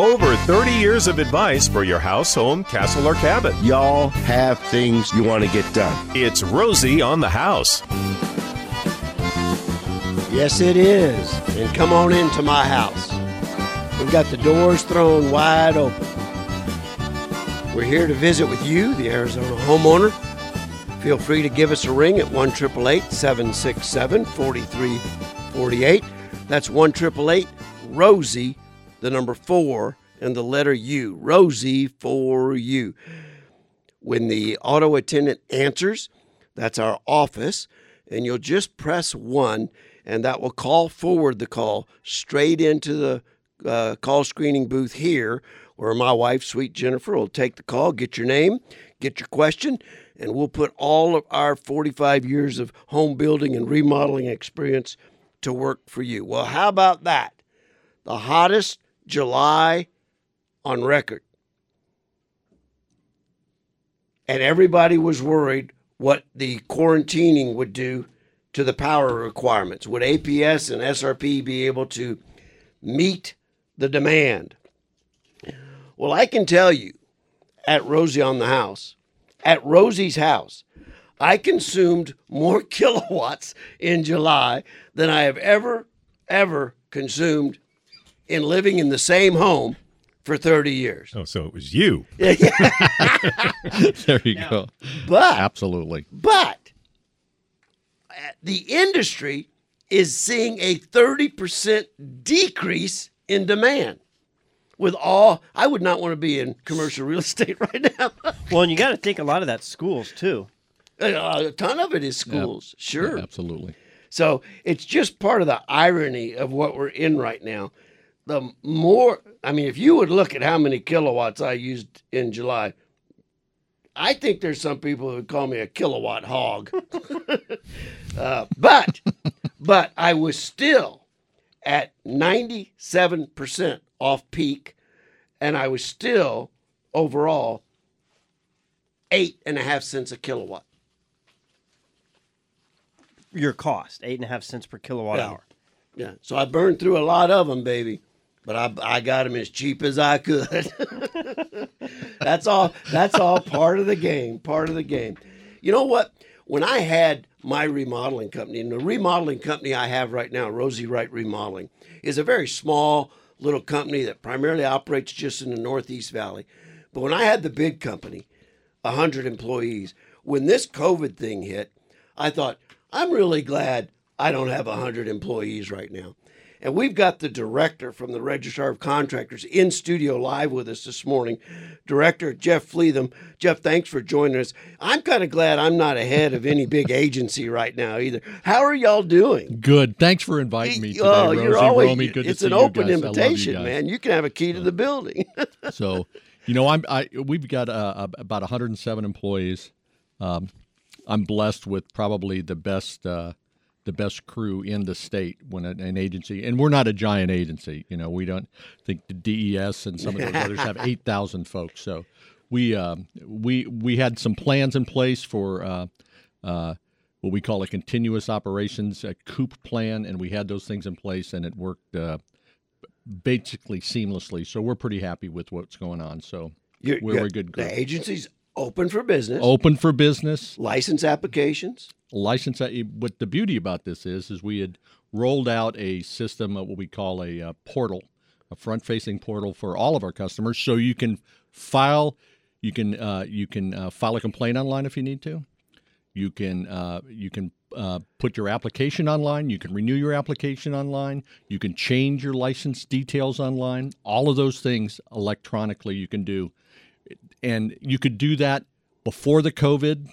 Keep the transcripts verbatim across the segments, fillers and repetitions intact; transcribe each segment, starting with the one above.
Over thirty years of advice for your house, home, castle, or cabin. Y'all have things you want to get done. It's Rosie on the House. Yes, it is. And come on into my house. We've got the doors thrown wide open. We're here to visit with you, the Arizona homeowner. Feel free to give us a ring at one eight eight eight, seven six seven, four three four eight. That's one eight eight eight, Rosie, the number four, and the letter U. Rosie for you. When the auto attendant answers, that's our office, and you'll just press one, and that will call forward the call straight into the uh, call screening booth here, where my wife, sweet Jennifer, will take the call, get your name, get your question, and we'll put all of our forty-five years of home building and remodeling experience to work for you. Well, how about that? The hottest July on record. And everybody was worried what the quarantining would do to the power requirements. Would A P S and S R P be able to meet the demand? Well, I can tell you, at Rosie on the House, at Rosie's house, I consumed more kilowatts in July than I have ever, ever consumed in living in the same home for thirty years. Oh, so it was you. Yeah. There you Now, go. But Absolutely. But the industry is seeing a thirty percent decrease in demand. With all, I would not want to be in commercial real estate right now. Well, and you got to think a lot of that's schools, too. A ton of it is schools, Yep. sure. Yeah, absolutely. So it's just part of the irony of what we're in right now. The more, I mean, if you would look at how many kilowatts I used in July, I think there's some people who would call me a kilowatt hog. uh, but, but I was still at ninety-seven percent off peak, and I was still overall eight and a half cents a kilowatt. Your cost, eight and a half cents per kilowatt Yeah. hour. Yeah, so I burned through a lot of them, baby, but I I got them as cheap as I could. That's all. That's all part of the game. Part of the game. You know what? When I had my remodeling company, and the remodeling company I have right now, Rosie Wright Remodeling, is a very small little company that primarily operates just in the Northeast Valley. But when I had the big company, one hundred employees, when this COVID thing hit, I thought, I'm really glad I don't have one hundred employees right now. And we've got the director from the Registrar of Contractors in studio live with us this morning, Director Jeff Fleetham. Jeff, thanks for joining us. I'm kind of glad I'm not ahead of any big agency right now either. How are y'all doing? Good. Thanks for inviting me today, Oh, Rosie, you're always, Romy. Good it's to an see you open guys. I love you invitation, guys. man. You can have a key to the building. So, you know, I'm I we've got uh, about one hundred seven employees. Um, I'm blessed with probably the best uh, the best crew in the state when an, an agency, and we're not a giant agency. You know, we don't think the D E S and some of those others have eight thousand folks. So we um, we we had some plans in place for uh, uh, what we call a continuous operations a COOP plan, and we had those things in place, and it worked uh, basically seamlessly. So we're pretty happy with what's going on. So You're, we're you're- a good group. The agency's open for business. Open for business. License applications. License. What the beauty about this is, is we had rolled out a system of what we call a uh, portal, a front-facing portal for all of our customers, so you can file, you can uh, you can uh, file a complaint online if you need to. You can uh, you can uh, put your application online. You can renew your application online. You can change your license details online. All of those things electronically you can do, and you could do that before the COVID.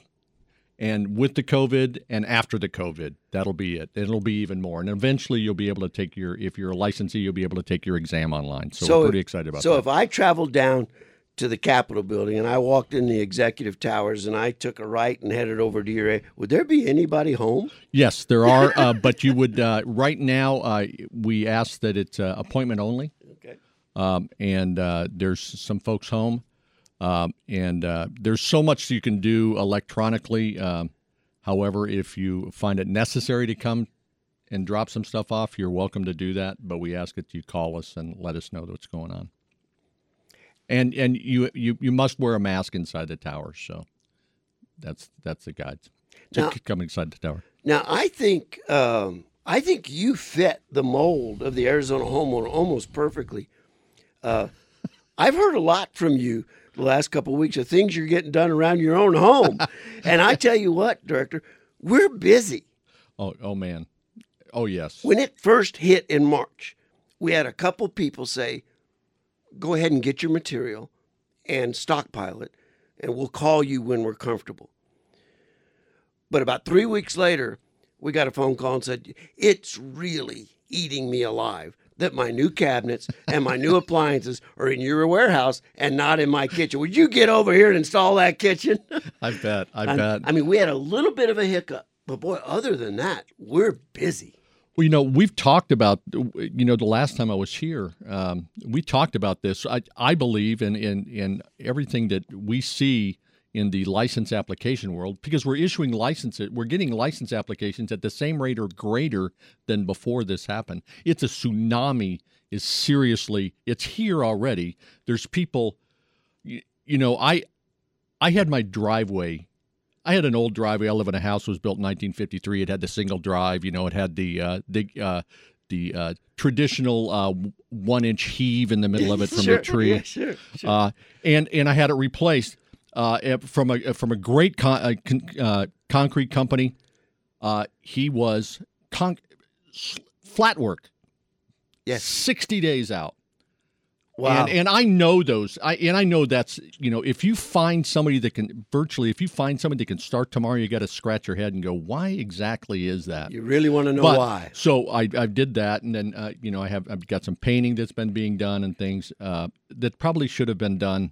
And with the COVID and after the COVID, that'll be it. It'll be even more. And eventually you'll be able to take your, if you're a licensee, you'll be able to take your exam online. So, So we're pretty if- excited about So that. if I traveled down to the Capitol building and I walked in the executive towers and I took a right and headed over to your area, would there be anybody home? Yes, there are. uh, but you would, uh, right now, uh, we ask that it's uh, appointment only. Okay. Um, and uh, there's some folks home. Um, and uh, there's so much you can do electronically. Um, however, if you find it necessary to come and drop some stuff off, you're welcome to do that. But we ask that you call us and let us know what's going on. and and you, you you must wear a mask inside the tower. So that's that's the guides. Now- Just come inside the tower. Now, I think um, I think you fit the mold of the Arizona homeowner almost perfectly. Uh, I've heard a lot from you the last couple of weeks of things you're getting done around your own home, and I tell you what, Director, we're busy. Oh oh man, oh yes. When it first hit in March, we had a couple people say, "Go ahead and get your material and stockpile it, and we'll call you when we're comfortable." But about three weeks later, we got a phone call and said, "It's really eating me alive that my new cabinets and my new appliances are in your warehouse and not in my kitchen. Would you get over here and install that kitchen?" I bet. I I, bet. I mean, we had a little bit of a hiccup, but boy, other than that, we're busy. Well, you know, we've talked about, you know, the last time I was here, um, we talked about this. I, I believe in, in, in everything that we see in the license application world, because we're issuing licenses, we're getting license applications at the same rate or greater than before this happened. It's a tsunami. Is seriously, it's here already. There's people, you, you know, I, I had my driveway. I had an old driveway. I live in a house that was built in nineteen fifty-three. It had the single drive. You know, it had the uh, the uh, the uh, traditional uh, one inch heave in the middle of it from Sure, the tree. yeah, sure, sure. Uh, and and I had it replaced uh, from a from a great con- uh, con- uh, concrete company. Uh, he was con- flat work. Yes. sixty days out. Wow. And, and I know those. I and I know that's, you know, if you find somebody that can virtually, if you find somebody that can start tomorrow, you got to scratch your head and go, why exactly is that? You really want to know But- why. So I, I did that, and then uh, you know I have I've got some painting that's been being done and things uh, that probably should have been done,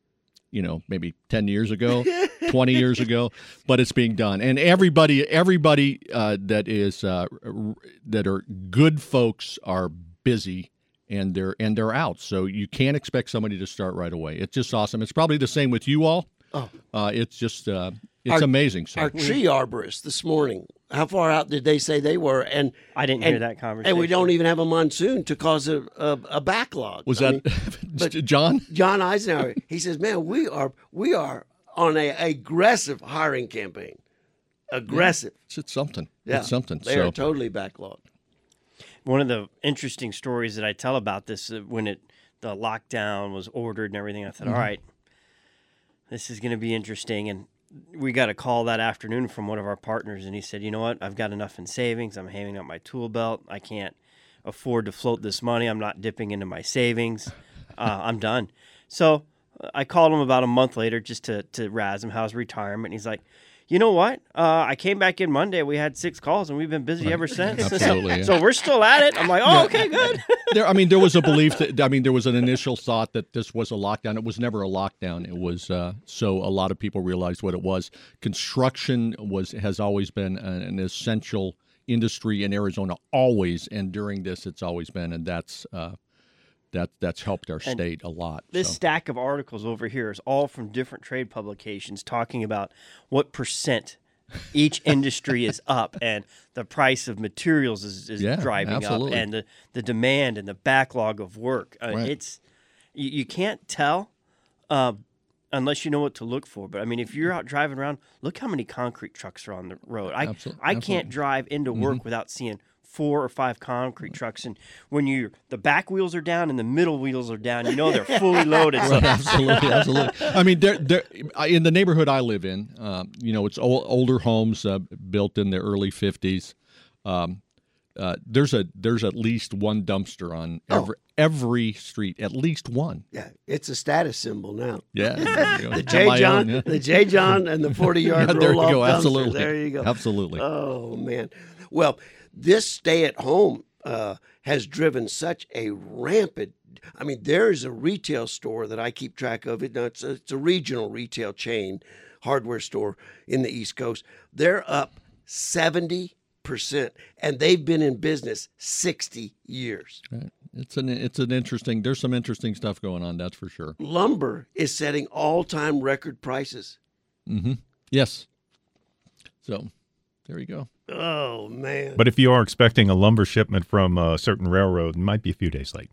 you know, maybe ten years ago, twenty years ago, but it's being done, and everybody everybody uh, that is uh, r- that are good folks are busy. And they're and they're out, so you can't expect somebody to start right away. It's just awesome. It's probably the same with you all. Oh. Uh, it's just uh, it's Our- amazing. So Our tree arborists this morning, how far out did they say they were? And I didn't and- hear that conversation. And we don't even have a monsoon to cause a, a, a backlog. was I that mean, but- John? John Eisenhower? He says, "Man, we are we are on a aggressive hiring campaign. Aggressive. It's, it's something. Yeah, It's something. They so are totally backlogged." One of the interesting stories that I tell about this, uh, when it the lockdown was ordered and everything, I thought, all right, this is going to be interesting. And we got a call that afternoon from one of our partners, and he said, you know what, I've got enough in savings. I'm hanging up my tool belt. I can't afford to float this money. I'm not dipping into my savings. Uh, I'm done. So uh, I called him about a month later just to, to razz him how's retirement. And he's like, you know what? Uh, I came back in Monday. We had six calls, and we've been busy ever since. Absolutely, so, yeah. so we're still at it. I'm like, oh, okay, good. there, I mean, there was a belief that I mean, there was an initial thought that this was a lockdown. It was never a lockdown. It was uh, so a lot of people realized what it was. Construction was has always been an, an essential industry in Arizona, always, and during this, it's always been, and that's uh, that that's helped our state a lot. This so. stack of articles over here is all from different trade publications talking about what percent each industry is up and the price of materials is, is Yeah, driving absolutely. up and the, the demand and the backlog of work. Uh, Right. It's you, you can't tell uh, unless you know what to look for. But I mean, if you're out driving around, look how many concrete trucks are on the road. I Absol- I absolutely. can't drive into work without seeing four or five concrete trucks, and when you the back wheels are down and the middle wheels are down, you know they're fully loaded. So Right, absolutely, absolutely. I mean, there, there, in the neighborhood I live in, um, you know, it's old, older homes uh, built in the early fifties. Um, uh, there's a there's at least one dumpster on every every street, at least one. Yeah, it's a status symbol now. Yeah, there you go. The Have J my John, own, yeah. the J John, and the forty yard Yeah, there you roll-off go. dumpster. Absolutely. There you go. Absolutely. Oh man. Well, this stay at home uh, has driven such a rampant. I mean, there is a retail store that I keep track of. It, it's, a, it's a regional retail chain, hardware store in the East Coast. They're up seventy percent, and they've been in business sixty years. Right. It's an it's an interesting. There's some interesting stuff going on. That's for sure. Lumber is setting all time record prices. Mm-hmm. Yes. So, there you go. Oh man! But if you are expecting a lumber shipment from a certain railroad, it might be a few days late.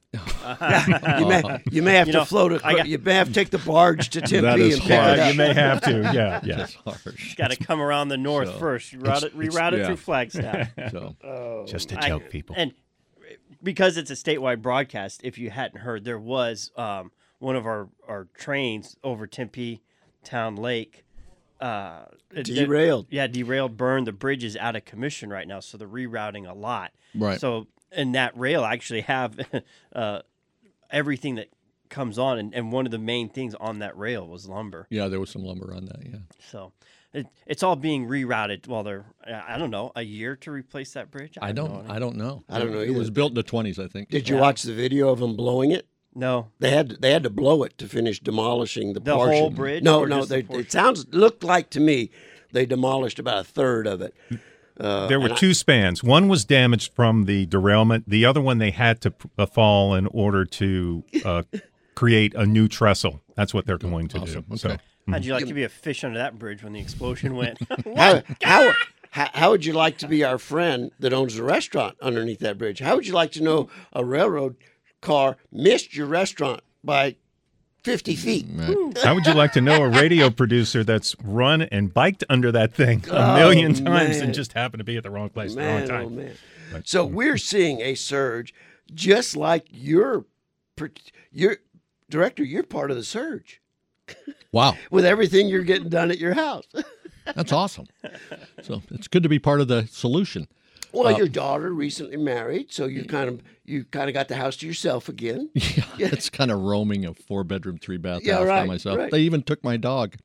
you may you may have You to know, float a, I got- you may have to take the barge to Tempe That is and pick it harsh. up. You may have to. Yeah, yeah. That's harsh. Got to come around the north So, first. Route it, reroute it yeah. through Flagstaff. So Just a I- joke, people. And because it's a statewide broadcast, if you hadn't heard, there was um, one of our, our trains over Tempe Town Lake. Uh, it- Derailed. yeah, derailed, burned. The bridge is out of commission right now, so they're rerouting a lot. Right. So, and that rail actually have uh, everything that comes on, and, and one of the main things on that rail was lumber. yeah, there was some lumber on that. Yeah. So it, it's all being rerouted. While they're, I don't know, a year to replace that bridge. I have don't. no idea. I don't know. I don't know It was either. built in the twenties, I think. Did you Yeah. watch the video of them blowing it? No. They had they had to blow it to finish demolishing the, The portion. whole bridge No, or no. just the They, portion? it sounds looked like to me they demolished about a third of it. Uh, There were and I- two spans. One was damaged from the derailment. The other one they had to uh, fall in order to uh, create a new trestle. That's what they're going to Awesome. do. So Okay. How'd you like to be a fish under that bridge when the explosion went? How, how, how, how would you like to be our friend that owns the restaurant underneath that bridge? How would you like to know a railroad car missed your restaurant by fifty feet? how would you like to know a radio producer that's run and biked under that thing a Oh, million times man. and just happened to be at the wrong place at the Man, wrong oh time? man. But- So we're seeing a surge, just like your, your director. You're part of the surge Wow, with everything you're getting done at your house. that's awesome. So it's good to be part of the solution. Well, Uh, your daughter recently married, so you kind of you kind of got the house to yourself again. Yeah, it's kind of roaming a four bedroom, three bath Yeah, house by right, myself. right. They even took my dog.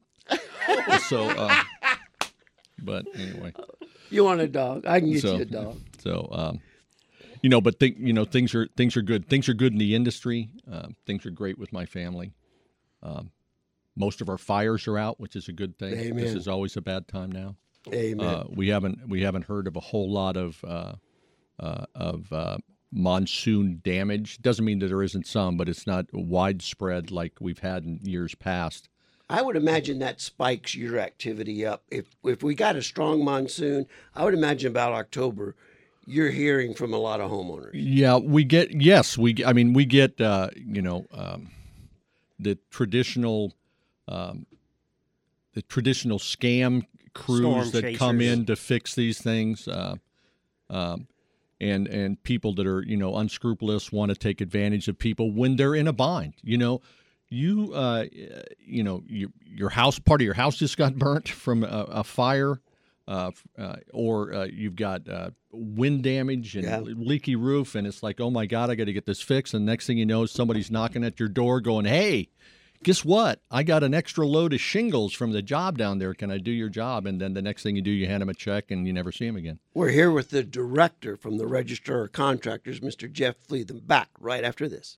so, uh, but anyway, You want a dog? I can get so you a dog. so um, you know, but think you know things are things are good. Things are good in the industry. Uh, things are great with my family. Um, most of our fires are out, which is a good thing. Amen. This is always a bad time now. Amen. Uh, we haven't we haven't heard of a whole lot of uh, uh, of uh, monsoon damage. Doesn't mean that there isn't some, but it's not widespread like we've had in years past. I would imagine that spikes your activity up. If if we got a strong monsoon, I would imagine about October, you're hearing from a lot of homeowners. Yeah, we get yes, we I mean we get uh, you know um, the traditional um, the traditional scam crews Storm that come chasers. in to fix these things. Uh, um, and and people that are you know unscrupulous want to take advantage of people when they're in a bind. You know, you uh, you know your your house part of your house just got burnt from a, a fire, uh, uh, or uh, you've got uh, wind damage and Yeah. leaky roof, and it's like, oh my God, I got to get this fixed. And next thing you know, somebody's knocking at your door, going, hey. Guess what? I got an extra load of shingles from the job down there. Can I do your job? And then the next thing you do, you hand them a check and you never see them again. We're here with the director from the Register of Contractors, Mister Jeff Fleethem, back right after this.